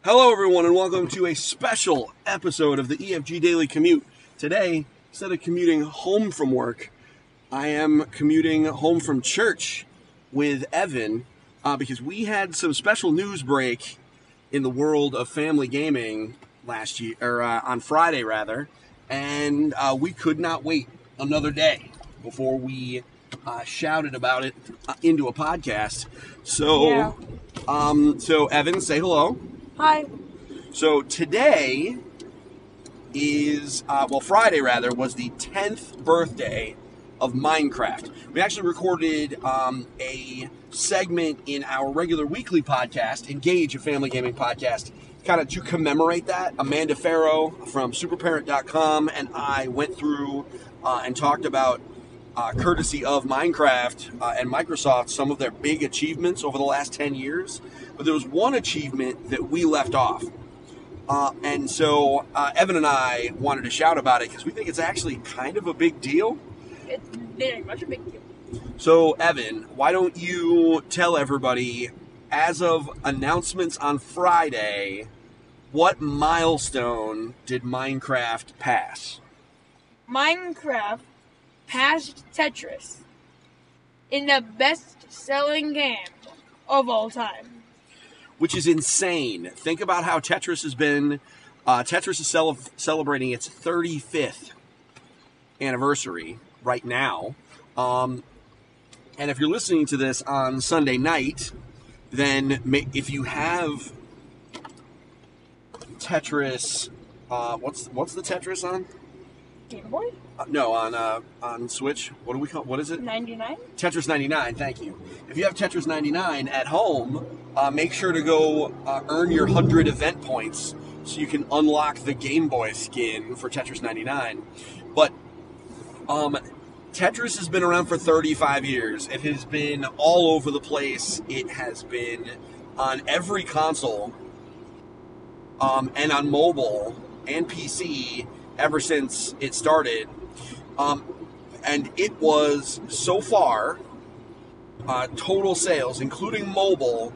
Hello, everyone, and welcome to a special episode of the EFG Daily Commute. Today, instead of commuting home from work, I am commuting home from church with Evan because we had some special news break in the world of family gaming last year, or on Friday rather, and we could not wait another day before we shouted about it into a podcast. So Evan, say hello. Hi. So today is, Friday rather, was the 10th birthday of Minecraft. We actually recorded a segment in our regular weekly podcast, Engage, a family gaming podcast, kind of to commemorate that. Amanda Farrow from superparent.com and I went through and talked about, courtesy of Minecraft and Microsoft, some of their big achievements over the last 10 years. But there was one achievement that we left off. And so Evan and I wanted to shout about it because we think it's actually kind of a big deal. It's very much a big deal. So, Evan, why don't you tell everybody, as of announcements on Friday, what milestone did Minecraft pass? Minecraft passed Tetris in the best-selling game of all time. Which is insane. Think about how Tetris has been. Tetris is celebrating its 35th anniversary right now. And if you're listening to this on Sunday night, then if you have Tetris, what's the Tetris on? Game Boy? No, on Switch. What do we call? What is it? 99? Tetris 99. Thank you. If you have Tetris 99 at home, make sure to go earn your 100 event points so you can unlock the Game Boy skin for Tetris 99. But Tetris has been around for 35 years. It has been all over the place. It has been on every console and on mobile and PC ever since it started. And it was, so far, total sales, including mobile,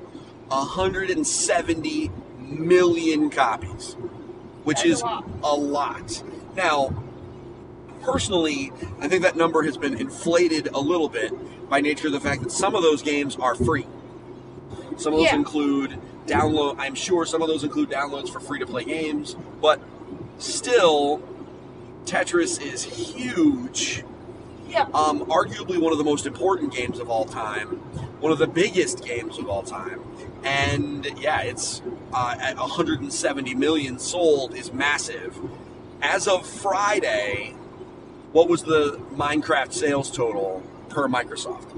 170 million copies, which is a lot. Now, personally, I think that number has been inflated a little bit by nature of the fact that some of those games are free. Some of those include I'm sure some of those include downloads for free-to-play games, but still, Tetris is huge. Yeah. Arguably one of the most important games of all time, one of the biggest games of all time, and it's at 170 million sold is massive. As of Friday, what was the Minecraft sales total per Microsoft?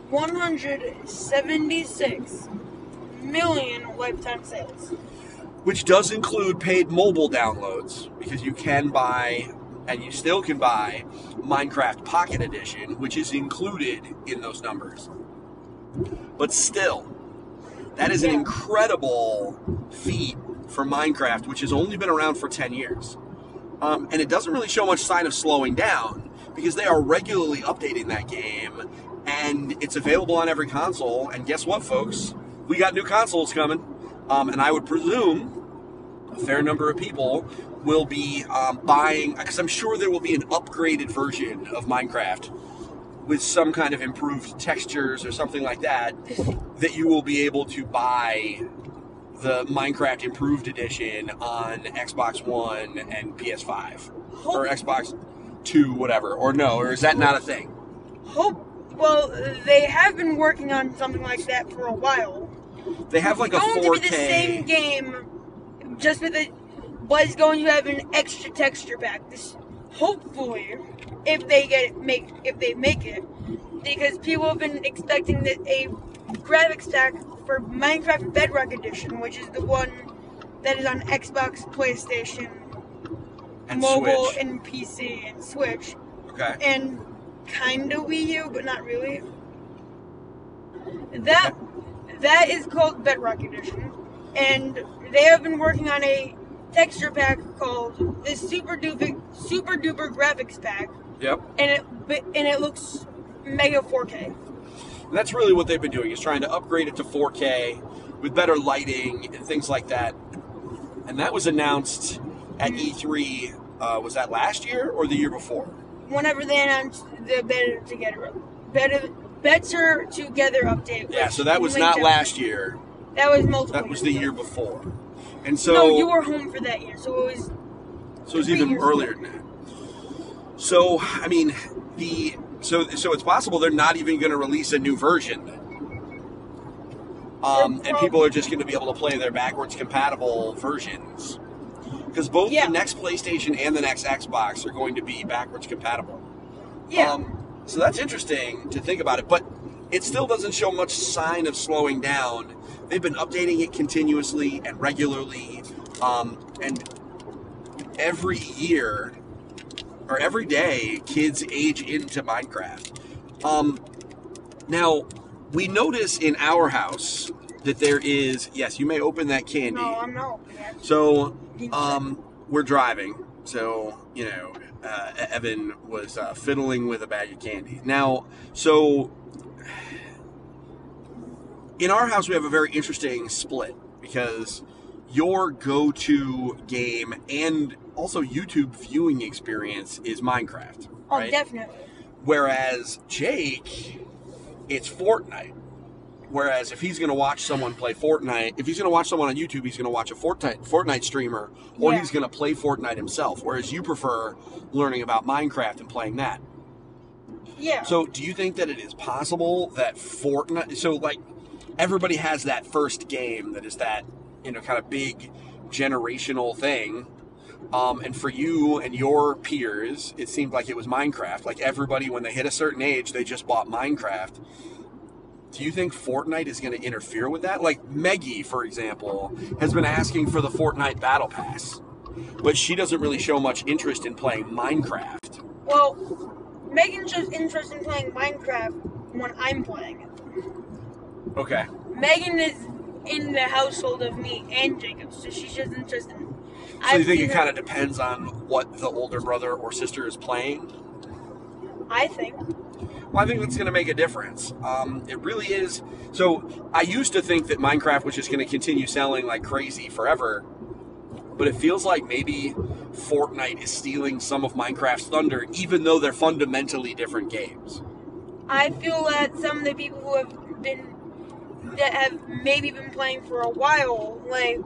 176 million lifetime sales. Which does include paid mobile downloads, because you can buy, and you still can buy, Minecraft Pocket Edition, which is included in those numbers. But still, that is an incredible feat for Minecraft, which has only been around for 10 years. And it doesn't really show much sign of slowing down, because they are regularly updating that game, and it's available on every console. And guess what, folks? We got new consoles coming. And I would presume a fair number of people will be buying, because I'm sure there will be an upgraded version of Minecraft with some kind of improved textures or something like that, that you will be able to buy the Minecraft Improved Edition on Xbox One and PS5. Or Xbox 2, whatever. Or is that not a thing? Well, they have been working on something like that for a while. They have like a 4K. It's going to be the same game, just with it, but it's going to have an extra texture pack. Hopefully, if they make it, because people have been expecting that a graphics stack for Minecraft Bedrock Edition, which is the one that is on Xbox, PlayStation, and mobile, Switch. and PC and Switch, okay, and kinda Wii U, but not really. That is called Bedrock Edition, and they have been working on a texture pack called the Super Duper Graphics Pack. Yep. And it looks mega 4K. And that's really what they've been doing, is trying to upgrade it to 4K with better lighting and things like that. And that was announced at E3. Was that last year or the year before? Whenever they announced the Better Together update. Yeah, so that was not last year. That was multiple. That was the year before. And so no, you were home for that year, so it was. So it was even earlier than that. So I mean, so it's possible they're not even going to release a new version. And people are just going to be able to play their backwards compatible versions. Because both the next PlayStation and the next Xbox are going to be backwards compatible. Yeah. So that's interesting to think about it, but it still doesn't show much sign of slowing down. They've been updating it continuously and regularly, and every year or every day, kids age into Minecraft. Now, we notice in our house that there is, yes, you may open that candy. No, I'm not opening it. So, we're driving. So, Evan was fiddling with a bag of candy. Now, so in our house, we have a very interesting split because your go-to game and also YouTube viewing experience is Minecraft. Oh, right? definitely. Whereas Jake, it's Fortnite. Whereas if he's going to watch someone play Fortnite, if he's going to watch someone on YouTube, he's going to watch a Fortnite streamer, or he's going to play Fortnite himself. Whereas you prefer learning about Minecraft and playing that. Yeah. So do you think that it is possible that Fortnite, so like everybody has that first game that is that, kind of big generational thing. And for you and your peers, it seemed like it was Minecraft. Like everybody, when they hit a certain age, they just bought Minecraft. Do you think Fortnite is going to interfere with that? Like Meggie, for example, has been asking for the Fortnite Battle Pass, but she doesn't really show much interest in playing Minecraft. Well, Megan shows interest in playing Minecraft when I'm playing it. Okay. Megan is in the household of me and Jacob, so she shows interest in. So you think it kind of depends on what the older brother or sister is playing? I think. Well, I think that's going to make a difference. It really is. So I used to think that Minecraft was just going to continue selling like crazy forever, but it feels like maybe Fortnite is stealing some of Minecraft's thunder, even though they're fundamentally different games. I feel that some of the people who that have maybe been playing for a while, like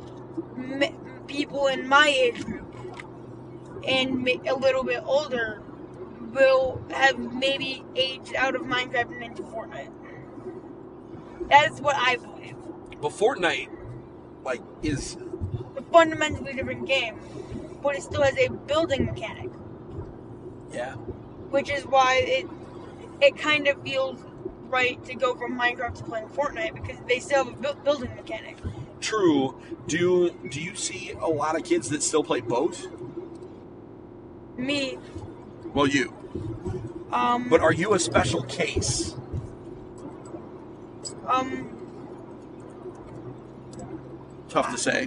people in my age group and a little bit older, will have maybe aged out of Minecraft and into Fortnite. That's what I believe. But Fortnite, is a fundamentally different game, but it still has a building mechanic. Yeah. Which is why it kind of feels right to go from Minecraft to playing Fortnite, because they still have a building mechanic. True. Do you see a lot of kids that still play both? Me. Well, you. But are you a special case? Tough to say.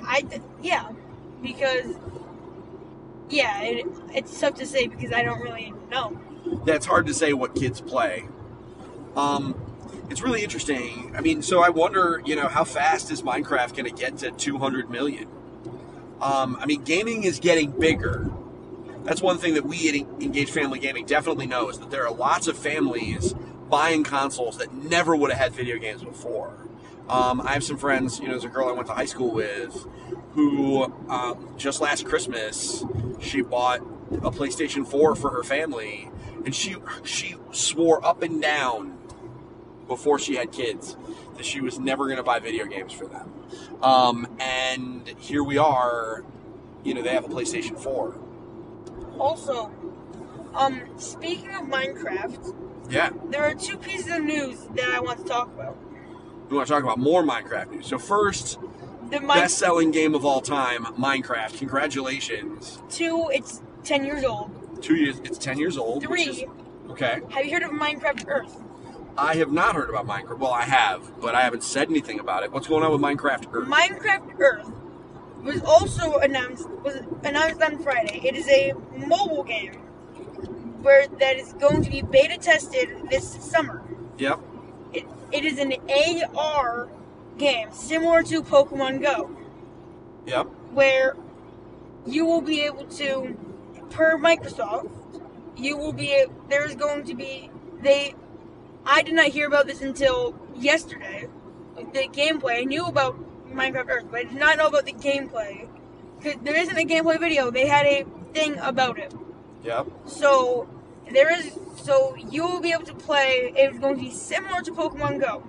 It's tough to say because I don't really know. Yeah, it's hard to say what kids play. It's really interesting. I mean, so I wonder, how fast is Minecraft going to get to 200 million? I mean, gaming is getting bigger. That's one thing that we at Engaged Family Gaming definitely know, is that there are lots of families buying consoles that never would have had video games before. I have some friends, there's a girl I went to high school with who just last Christmas, she bought a PlayStation 4 for her family, and she swore up and down before she had kids that she was never going to buy video games for them. And here we are, they have a PlayStation 4. Also, speaking of Minecraft, there are two pieces of news that I want to talk about. You want to talk about more Minecraft news? So first, the best-selling game of all time, Minecraft. Congratulations. 2, it's 10 years old. 2 years, it's 10 years old. 3, okay. Have you heard of Minecraft Earth? I have not heard about Minecraft. Well, I have, but I haven't said anything about it. What's going on with Minecraft Earth? Minecraft Earth was also announced on Friday. It is a mobile game that is going to be beta tested this summer. Yep. It is an AR game similar to Pokemon Go. Yep. where you will be able to, per Microsoft, there's going to be, I did not hear about this until yesterday, the gameplay. I knew about Minecraft Earth, but I did not know about the gameplay. Because there isn't a gameplay video, they had a thing about it. Yep. So you will be able to play, it's going to be similar to Pokemon Go.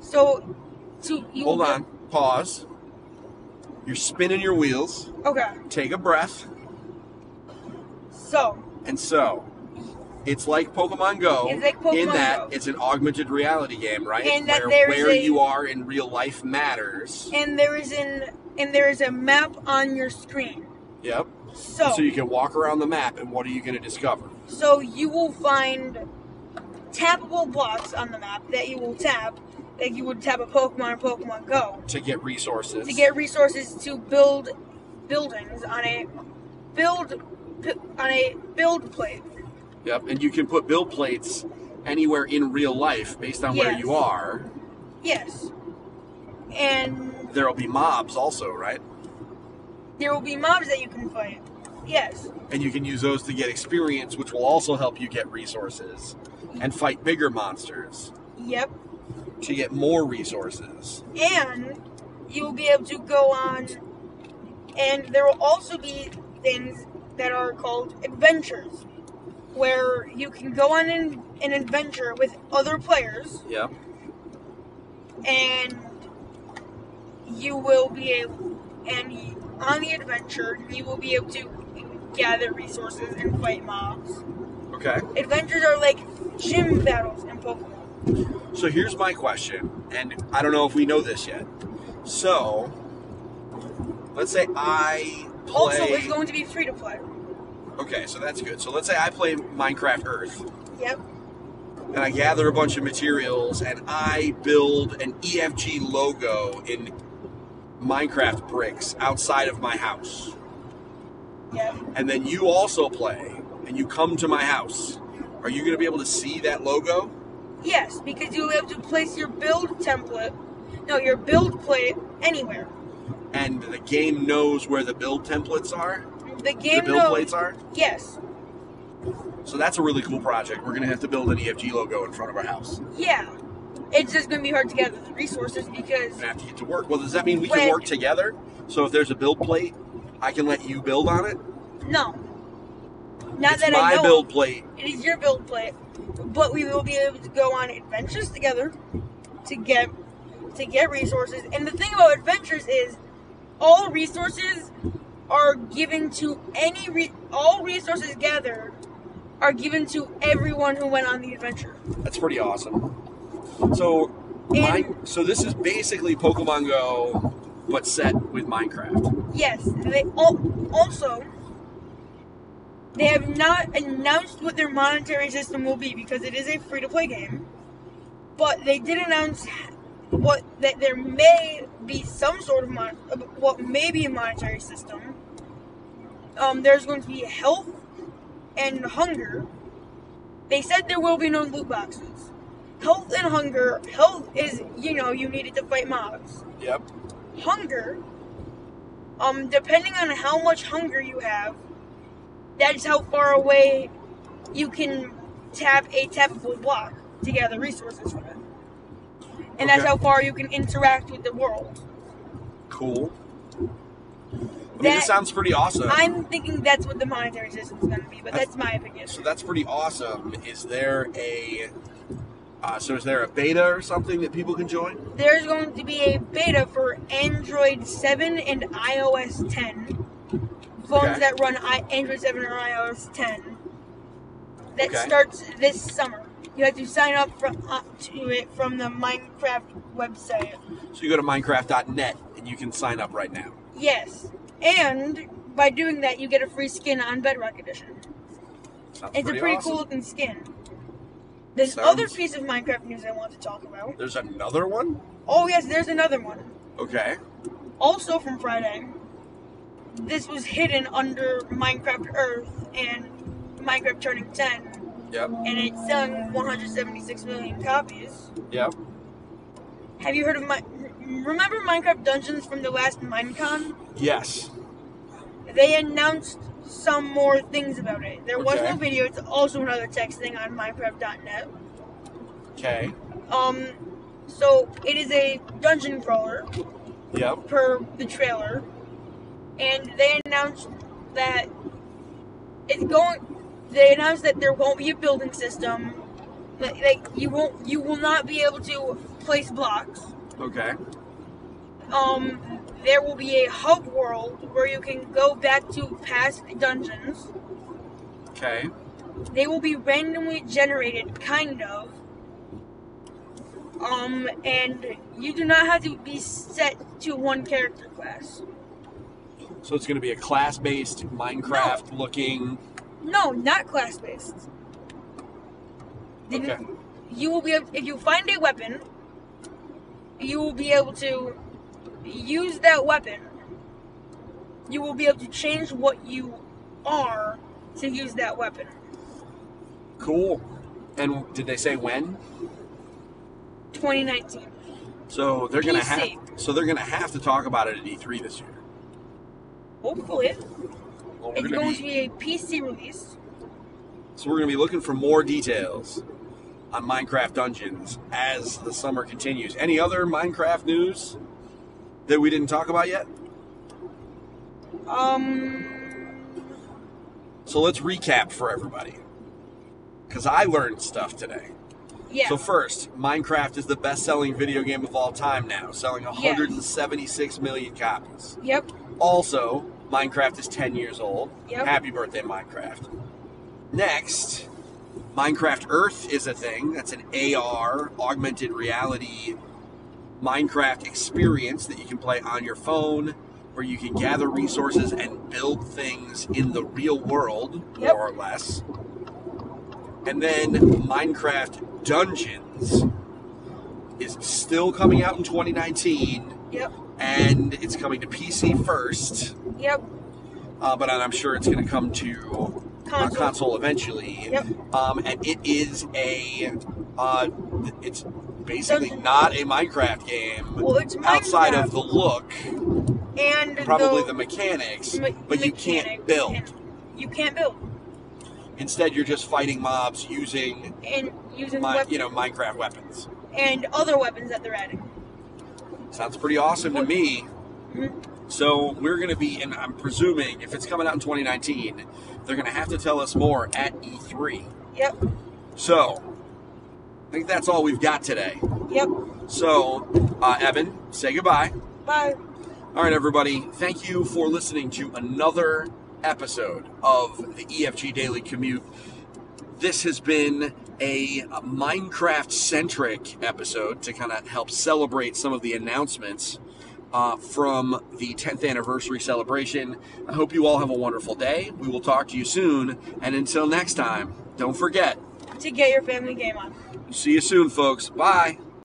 Hold on, pause. You're spinning your wheels. Okay. Take a breath. So, it's like Pokemon Go. It's like Pokemon in that Go. it's an augmented reality game, right? And that where you are in real life matters. And there is a map on your screen. Yep. So you can walk around the map, and what are you going to discover? So you will find tappable blocks on the map that you will tap, like you would tap a Pokemon or Pokemon Go. To get resources. To build buildings on a build plate. Yep, and you can put build plates anywhere in real life based on where you are. Yes. And there'll be mobs also, right? There will be mobs that you can fight. Yes. And you can use those to get experience, which will also help you get resources and fight bigger monsters. Yep. To get more resources. And you will be able to go on, and there will also be things that are called adventures, where you can go on an adventure with other players. Yep. And you will be able, on the adventure, you will be able to gather resources and fight mobs. Okay. Adventures are like gym battles in Pokemon. So here's my question, and I don't know if we know this yet. So, let's say I play... Also, it's going to be free to play. Okay, so that's good. So let's say I play Minecraft Earth. Yep. And I gather a bunch of materials, and I build an EFG logo in Minecraft bricks outside of my house. Yep. And then you also play, and you come to my house. Are you going to be able to see that logo? Yes, because you'll be able to place your build plate anywhere. And the game knows where the build templates are? The game the build plates are? Yes. So that's a really cool project. We're going to have to build an EFG logo in front of our house. Yeah. It's just going to be hard to gather the resources because... We're going to have to get to work. Well, does that mean we can work together? So if there's a build plate, I can let you build on it? No. It's my build plate. It is your build plate. But we will be able to go on adventures together to get resources. And the thing about adventures is all resources are given to all resources gathered are given to everyone who went on the adventure. That's pretty awesome. So this is basically Pokemon Go, but set with Minecraft. Yes. They have not announced what their monetary system will be because it is a free-to-play game. But they did announce that there may be some sort of what may be a monetary system. There's going to be health and hunger. They said there will be no loot boxes. Health and hunger. Health is, you need it to fight mobs. Yep. Hunger, depending on how much hunger you have, that's how far away you can tap a tappable block to gather resources from it. And that's how far you can interact with the world. Cool. This sounds pretty awesome. I'm thinking that's what the monetary system is going to be, but that's my opinion. So that's pretty awesome. Is there a beta or something that people can join? There's going to be a beta for Android 7 and iOS 10. Phones that run Android 7 or iOS 10. That starts this summer. You have to sign up to it from the Minecraft website. So you go to Minecraft.net and you can sign up right now. Yes. And by doing that, you get a free skin on Bedrock Edition. It's a pretty cool looking skin. There's other piece of Minecraft news I want to talk about. There's another one? Oh, yes, there's another one. Okay. Also from Friday. This was hidden under Minecraft Earth and Minecraft turning 10. Yep. And it's selling 176 million copies. Yep. Have you heard of remember Minecraft Dungeons from the last Minecon? Yes. they announced some more things about it. There was Okay. no video. It's also another text thing on Minecraft.net. Okay. So it is a dungeon crawler Yep. per the trailer, and they announced that They announced that there won't be a building system. Like you will not be able to place blocks. Okay. There will be a hub world where you can go back to past dungeons. Okay. They will be randomly generated, kind of. And you do not have to be set to one character class. So it's going to be a class-based Minecraft-looking. No, not class-based. Okay. You will be able, if you find a weapon, you will be able to use that weapon. You will be able to change what you are to use that weapon. Cool. And did they say when? 2019. So they're gonna have. PC. So they're gonna have to talk about it at E3 this year. Hopefully, Well, it's going to be a PC release. So we're gonna be looking for more details on Minecraft Dungeons as the summer continues. Any other Minecraft news that we didn't talk about yet? So let's recap for everybody, because I learned stuff today. Yeah. So first, Minecraft is the best-selling video game of all time now, selling 176 million copies. Yep. Also, Minecraft is 10 years old. Yep. Happy birthday, Minecraft. Next, Minecraft Earth is a thing. That's an AR, augmented reality Minecraft experience that you can play on your phone, where you can gather resources and build things in the real world, Yep. more or less. And then Minecraft Dungeons is still coming out in 2019, Yep. and it's coming to PC first, Yep. but I'm sure it's going to come to console eventually. Yep. And it is it's basically not a Minecraft game Well, it's outside Minecraft. of the look, And probably the mechanics, but you can't build. and you can't build. Instead, you're just fighting mobs using And using weapons Minecraft weapons. and other weapons that they're adding. Sounds pretty awesome to me. Mhm. So we're going to be, and I'm presuming if it's coming out in 2019, they're going to have to tell us more at E3. Yep. So I think that's all we've got today. Yep. So, Evan, say goodbye. Bye. All right, everybody. Thank you for listening to another episode of the EFG Daily Commute. This has been a Minecraft-centric episode to kind of help celebrate some of the announcements from the 10th anniversary celebration. I hope you all have a wonderful day. We will talk to you soon. And until next time, don't forget To get your family game on. See you soon, folks. Bye.